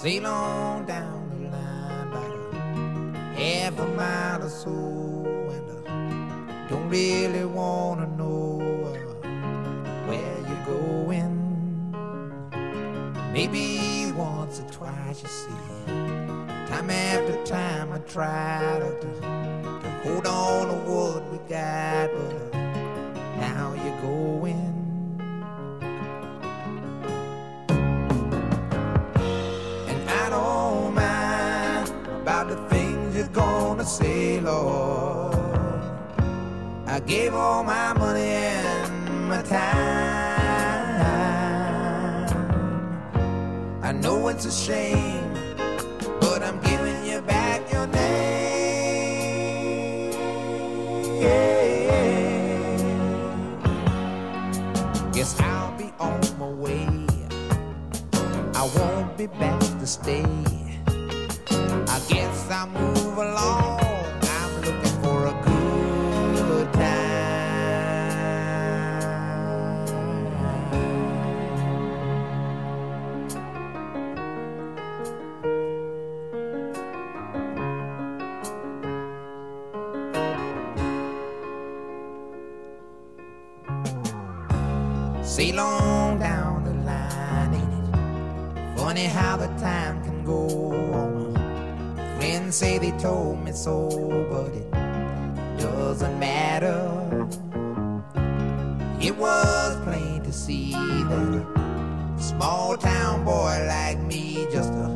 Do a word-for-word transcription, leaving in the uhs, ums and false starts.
sail on down the line about a half a mile or so, and uh, don't really wanna know uh, where you're going. Maybe once or twice, you see, time after time I try to, to hold on to what we got, but uh, now you're going. And I don't mind about the things you're gonna say, Lord. I gave all my money and my time. I know it's a shame, but I'm giving you back your name. Yeah. Guess I'll be on my way. I won't be back to stay. I guess I'll move along. I'm looking for a good time. Sail on down the line, ain't it funny how the time can go on? Friends say they told me so, but it doesn't matter. It was plain to see that a small town boy like me, just a